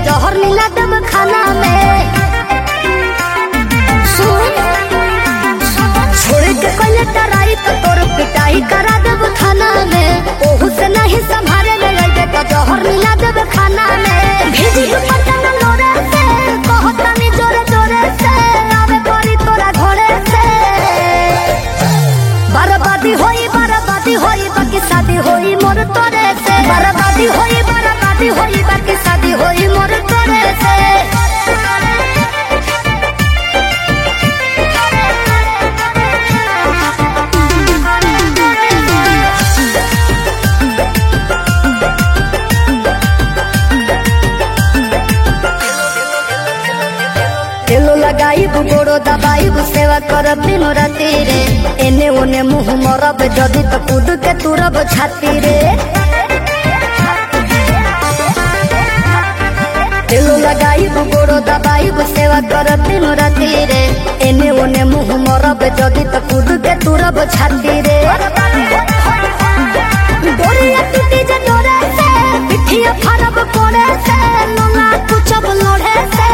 जहर मिला दम खाना में। सुन छोड़ के कोई टराई तो तोर पिटाई करा देब थाना में। ओहू से नहीं संभाले में लगे तो जहर मिला देब खाना में। भेजी पटन लोरे से कहतानी जोरे जोरे से आवे परी तोरा घरे से। बर्बादी होई बाकी शादी होई मोर तोरे से। बर्बादी होई बाकी शादी होई मोर तोरे से। तेलो लगाई गोड़ो दबाई सेवा करब दिन राति रे। एने ओने मुँह मरब जदि तो कूद के तुरब छाती रे। तेलो लगाई गोड़ो दबाई सेवा करब दिन राति रे। एने ओने मुँह मरब जदि तो कूद के तुरब छाती रे। डोरिया टूटी जे डोरे से पिठिया फरब कोड़े से लोला कुचब लोढ़े से।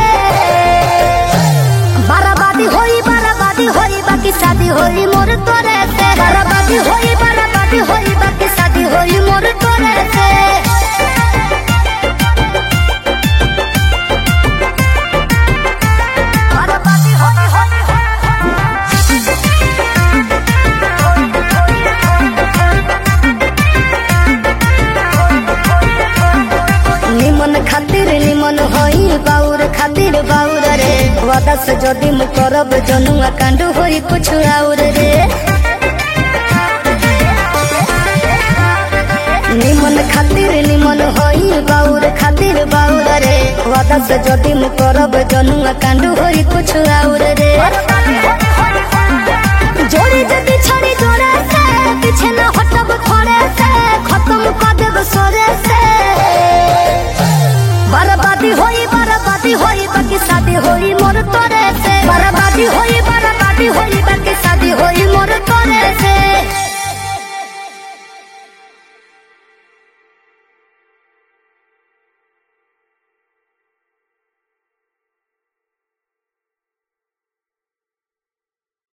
बर्बादी होई बाकी शादी होई मोर तोरे से। बर्बादी होई बाकी शादी होई मोर तोरे से। बर्बादी निमन खातिर निमन होई बाउर खातिर बाउर रे। वादा से जदि मु करब जनुआ कांड होई कुछ और रे। निमन खातिर निमन होई बाउर खातिर बाउर रे। वादा से जदि मु करब जनुआ कांड होई कुछ और रे। जोड़ी जदि छड़ी जोड़े से पीछे न हटब खड़े से। खत्म कर देब सोरे से। बर्बादी होई बाकी शादी होई